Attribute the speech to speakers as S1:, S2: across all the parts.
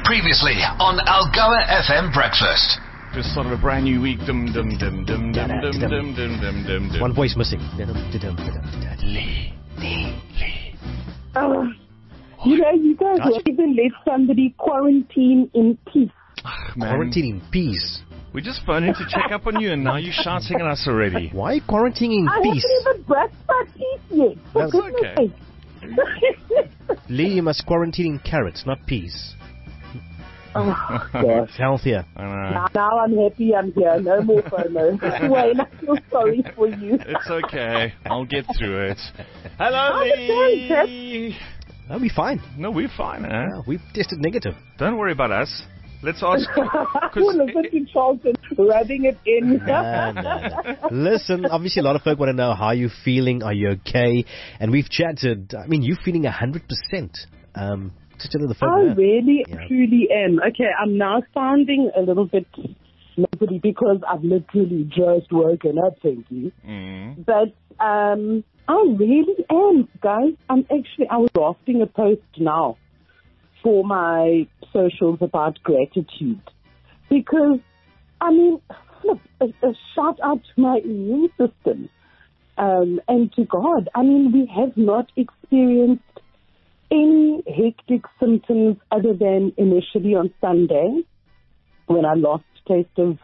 S1: Previously on Algoa FM Breakfast.
S2: Just started a brand new week. Dum dum dum dum dum dum dum dum dum dum.
S3: One voice missing.
S2: Lee.
S4: You guys won't even let somebody quarantine in peace.
S3: Quarantine in peace.
S2: We just phoned in to check up on you, and now you're shouting at us already.
S3: Why quarantining in peace?
S4: I haven't even brushed my teeth yet.
S3: That's
S2: okay.
S3: Lee, you must quarantine in carrots, not peas.
S4: Oh, gosh.
S3: It's healthier.
S4: Now I'm happy I'm here. No more FOMO. Wayne, I feel sorry for you.
S2: It's okay. I'll get through it. Hello,
S4: How's it going,
S2: Lee.
S3: That'll be fine.
S2: No, we're fine, eh?
S3: Yeah, we've tested negative.
S2: Don't worry about us. Let's ask.
S4: Listen to Charlton rubbing it in.
S3: No. Listen, obviously a lot of folk want to know how you're feeling. Are you okay? And we've chatted. I mean, you're feeling 100%. Just a little folk
S4: I
S3: know.
S4: really,
S3: Yeah.
S4: truly am. Okay, I'm now sounding a little bit nobody because I've literally just woken up, thank you.
S2: Mm.
S4: But I really am, guys. I was drafting a post now for my socials about gratitude. Because, I mean, look, a shout out to my immune system and to God. I mean, we have not experienced any hectic symptoms other than initially on Sunday when I lost sense of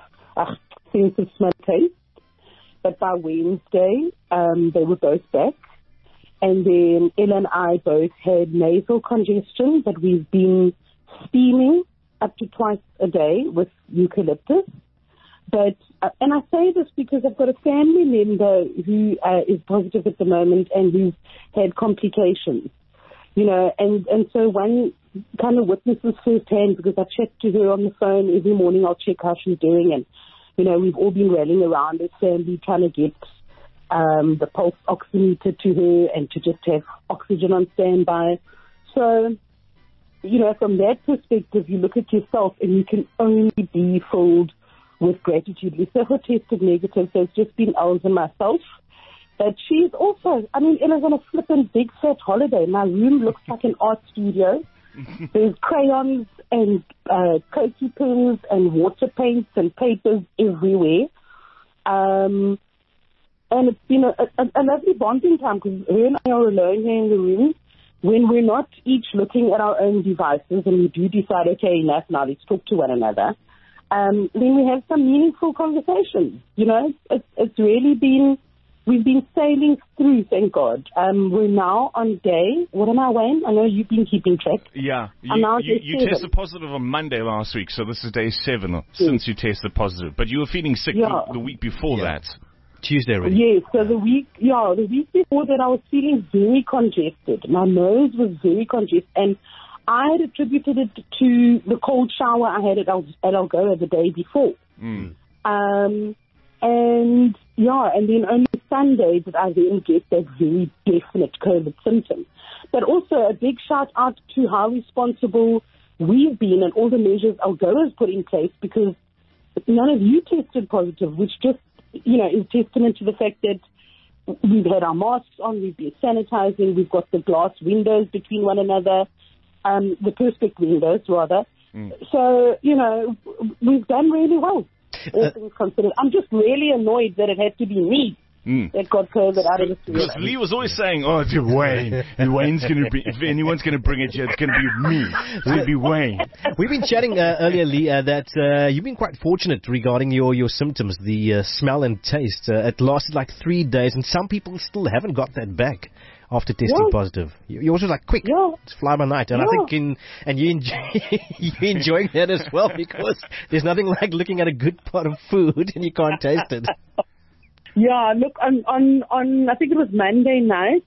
S4: smell taste. But by Wednesday, they were both back. And then Ella and I both had nasal congestion, but we've been steaming up to twice a day with eucalyptus. But, and I say this because I've got a family member who is positive at the moment and who's had complications. You know, and so one kind of witnesses firsthand because I chat to her on the phone every morning. I'll check how she's doing. And, you know, we've all been rallying around as family trying to get the pulse oximeter to her and to just have oxygen on standby. So, you know, from that perspective, you look at yourself and you can only be filled with gratitude. Lisa tested negative, so it's just been Els and myself. But she's also, I mean, Ella's on a flippin' big fat holiday. My room looks like an art studio. There's crayons and Cokie pens and water paints and papers everywhere. And it's been a lovely bonding time because her and I are alone here in the room. When we're not each looking at our own devices and we do decide, okay, enough, now let's talk to one another, then we have some meaningful conversations. You know, it's really been... We've been sailing through, thank God. We're now on day, what am I, Wayne? I know you've been keeping track.
S2: Yeah. You tested positive on Monday last week, so this is day 7 since you tested positive. But you were feeling sick the week before that.
S3: Tuesday already.
S4: Yes, so the week before that I was feeling very congested. My nose was very congested. And I had attributed it to the cold shower I had at Algoa the day before.
S2: Mm.
S4: And then only Sunday did I then get that very definite COVID symptom. But also a big shout out to how responsible we've been and all the measures Algoa's put in place because none of you tested positive, which just, you know, is testament to the fact that we've had our masks on, we've been sanitizing, we've got the glass windows between one another, the perspex windows rather.
S2: Mm.
S4: So, you know, we've done really well. All things considered. I'm just really annoyed that it had to be me that got COVID out of the school.
S2: Because Lee was always saying, oh, it's Wayne. And Wayne's going to be, if anyone's going to bring it here, it's going to be me. It's going to be Wayne.
S3: We've been chatting earlier, Lee, that you've been quite fortunate regarding your symptoms, the smell and taste. It lasted like 3 days, and some people still haven't got that back after testing positive. Yours was like quick. Yeah. It's fly by night. And I think you're enjoying that as well because there's nothing like looking at a good pot of food and you can't taste it.
S4: Yeah, look, on I think it was Monday night,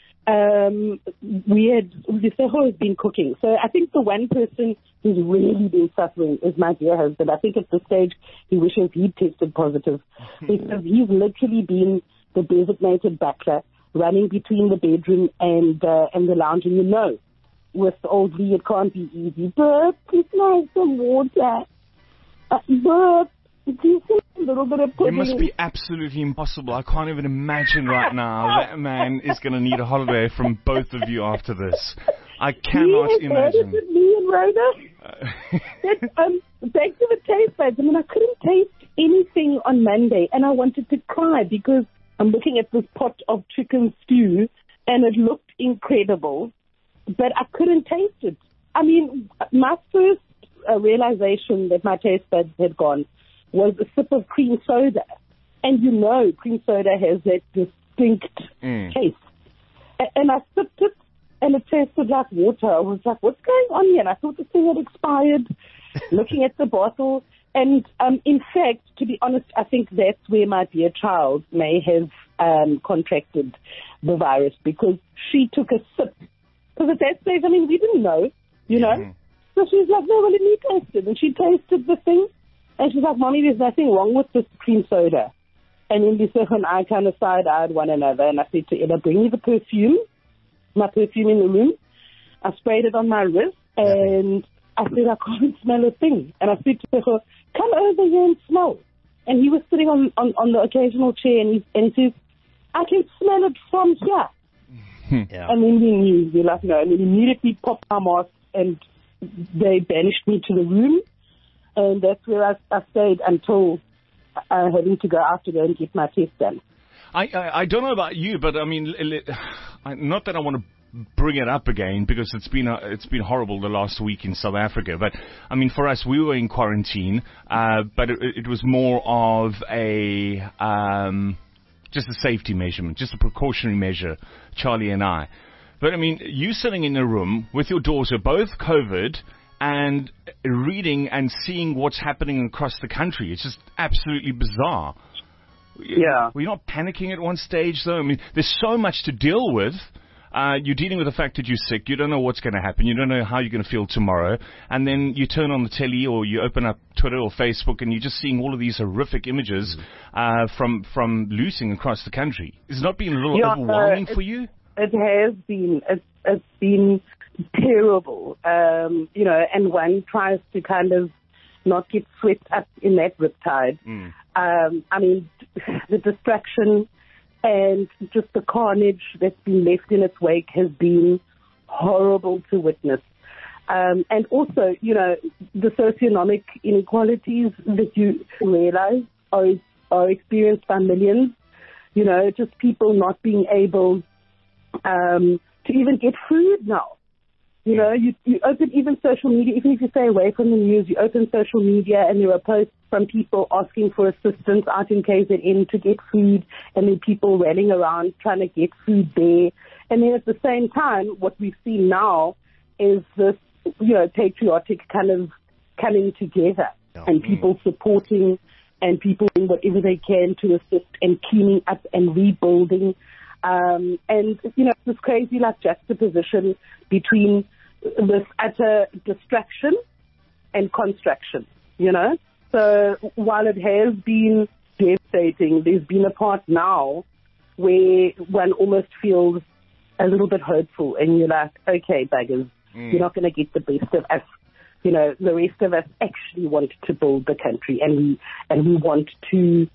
S4: Liseho has been cooking. So I think the one person who's really been suffering is my dear husband. I think at this stage he wishes he'd tested positive because he's literally been the designated butler running between the bedroom and the lounge. And you know, with old Lee, it can't be easy. Burp, please have some water. Burp, please have a little bit of pudding.
S2: It must be absolutely impossible. I can't even imagine right now that man is going to need a holiday from both of you after this. I cannot imagine.
S4: Me and Rhoda. back to the taste buds. I mean, I couldn't taste anything on Monday, and I wanted to cry because I'm looking at this pot of chicken stew, and it looked incredible, but I couldn't taste it. I mean, my first realization that my taste buds had gone was a sip of cream soda. And you know cream soda has that distinct taste. And I sipped it, and it tasted like water. I was like, what's going on here? And I thought the thing had expired, looking at the bottle. And in fact, to be honest, I think that's where my dear child may have contracted the virus, because she took a sip. Because at that stage, I mean, we didn't know, you know. So she was like, no, well, let me taste it. And she tasted the thing. And she's like, Mommy, there's nothing wrong with this cream soda. And then Lisa and I kind of side-eyed one another. And I said to Ella, bring me the perfume, my perfume in the room. I sprayed it on my wrist. And I said, I can't smell a thing. And I said to her, come over here and smell. And he was sitting on the occasional chair, and he says, I can smell it from here. And then we knew. We're like, no. And we immediately popped our masks, and they banished me to the room. And that's where I stayed until having to go out to go and get my test done.
S2: I don't know about you, but I mean, not that I want to bring it up again, because it's been horrible the last week in South Africa. But I mean, for us, we were in quarantine, but it was more of a just a safety measurement, just a precautionary measure, Charlie and I. But I mean, you sitting in a room with your daughter, both COVID, and reading and seeing what's happening across the country. It's just absolutely bizarre.
S4: Yeah.
S2: Were you not panicking at one stage, though? I mean, there's so much to deal with. You're dealing with the fact that you're sick. You don't know what's going to happen. You don't know how you're going to feel tomorrow. And then you turn on the telly, or you open up Twitter or Facebook, and you're just seeing all of these horrific images from looting across the country. Has it not been a little overwhelming for you?
S4: It has been. It's been terrible, you know, and one tries to kind of not get swept up in that riptide. I mean, the distraction and just the carnage that's been left in its wake has been horrible to witness. And also, you know, the socioeconomic inequalities that you realize are experienced by millions, you know, just people not being able to even get food now. You know, you open even social media, even if you stay away from the news, you open social media and there are posts from people asking for assistance out in KZN to get food, and then people rallying around trying to get food there. And then at the same time, what we've seen now is this, you know, patriotic kind of coming together and people supporting and people doing whatever they can to assist and cleaning up and rebuilding. And, you know, this crazy like juxtaposition between this utter distraction and construction, you know. So while it has been devastating, there's been a part now where one almost feels a little bit hopeful, and you're like, okay, buggers, you're not going to get the best of us. You know, the rest of us actually want to build the country, and we want to,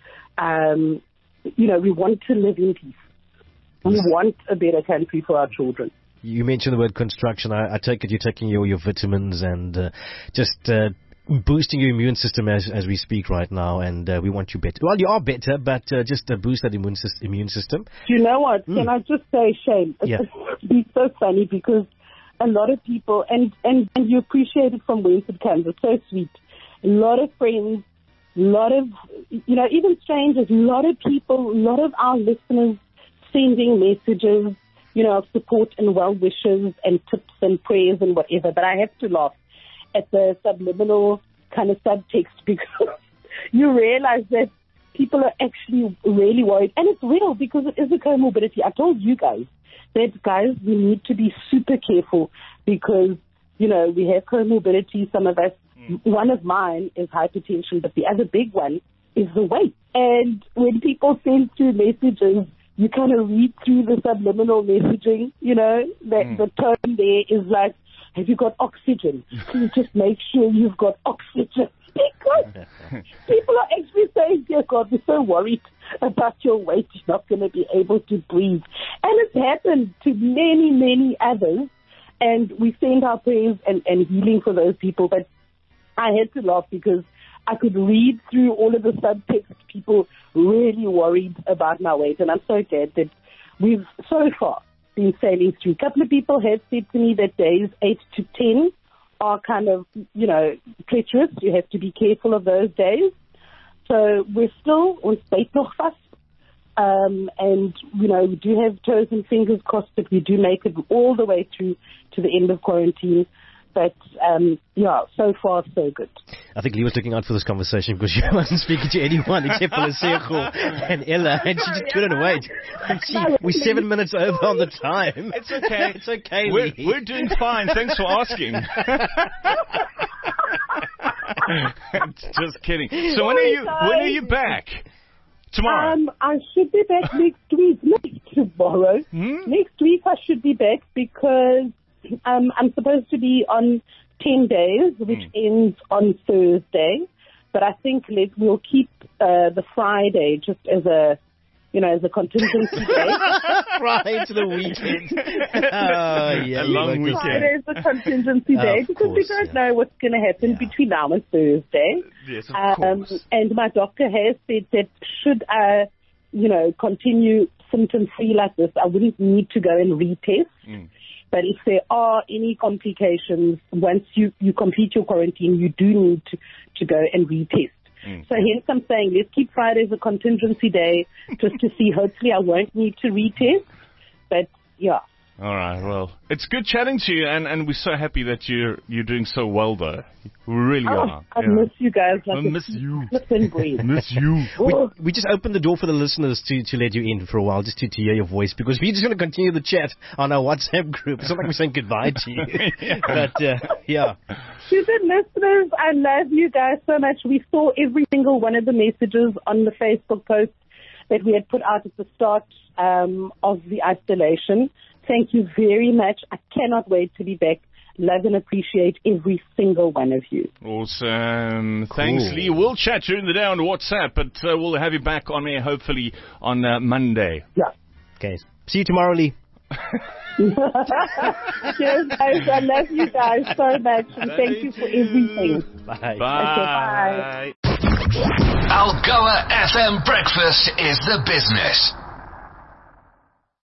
S4: you know, we want to live in peace. We want a better country for our children.
S3: You mentioned the word construction. I take it you're taking your vitamins and just boosting your immune system as we speak right now, and we want you better. Well, you are better, but just boost that immune system.
S4: You know what? Can I just say, Shane? It's so funny because a lot of people, and you appreciate it from whence it comes. It's so sweet. A lot of friends, a lot of, you know, even strangers, a lot of people, a lot of our listeners sending messages, you know, of support and well wishes and tips and prayers and whatever. But I have to laugh at the subliminal kind of subtext, because you realize that people are actually really worried. And it's real, because it is a comorbidity. I told you guys that, guys, we need to be super careful because, you know, we have comorbidity, some of us. One of mine is hypertension, but the other big one is the weight. And when people send through messages, you kind of read through the subliminal messaging, you know, that the tone there is like, have you got oxygen? Can you just make sure you've got oxygen? Because people are actually saying, dear God, we're so worried about your weight, you're not going to be able to breathe. And it's happened to many, many others. And we send our prayers and healing for those people. But I had to laugh because I could read through all of the subtext, people really worried about my weight. And I'm so glad that we've so far been sailing through. A couple of people have said to me that days 8 to 10 are kind of, treacherous. You have to be careful of those days. So we're still on steeds nog vast. And, we do have toes and fingers crossed that we do make it all the way through to the end of quarantine. But, so far, so good.
S3: I think Lee was looking out for this conversation because she wasn't speaking to anyone except for Lesego and Ella, and she just couldn't wait. We're 7 minutes over on the time.
S2: It's okay.
S3: It's okay,
S2: We're
S3: Lee.
S2: doing fine. Thanks for asking. Just kidding. So when are you back? Tomorrow?
S4: I should be back next week. Not tomorrow. Next week I should be back because I'm supposed to be on 10 days, which ends on Thursday. But I think we'll keep the Friday just as a contingency day.
S3: Right to the weekend.
S2: A long weekend.
S4: Friday is a contingency day because we don't know what's going to happen between now and Thursday.
S2: Yes, of course.
S4: And my doctor has said that should I, continue symptom-free like this, I wouldn't need to go and retest. But if there are any complications, once you complete your quarantine, you do need to go and retest. So hence I'm saying let's keep Friday as a contingency day just to see. Hopefully I won't need to retest. But yeah.
S2: All right. Well, it's good chatting to you, and we're so happy that you're doing so well, though. We really are.
S4: I miss you guys.
S2: I miss you.
S4: Miss
S2: you.
S3: We just opened the door for the listeners to let you in for a while, just to hear your voice, because we're just going to continue the chat on our WhatsApp group. It's not like we're saying goodbye to you. But, yeah.
S4: To the listeners, I love you guys so much. We saw every single one of the messages on the Facebook post that we had put out at the start of the isolation. Thank you very much. I cannot wait to be back. Love and appreciate every single one of you.
S2: Awesome. Cool. Thanks, Lee. We'll chat during the day on WhatsApp, but we'll have you back on air hopefully on Monday.
S4: Yeah.
S3: Okay. See you tomorrow, Lee.
S4: Cheers, guys. I love you guys so much, and thank you for everything.
S3: Bye.
S2: Bye.
S4: Okay, bye.
S1: Algoa FM Breakfast is the business.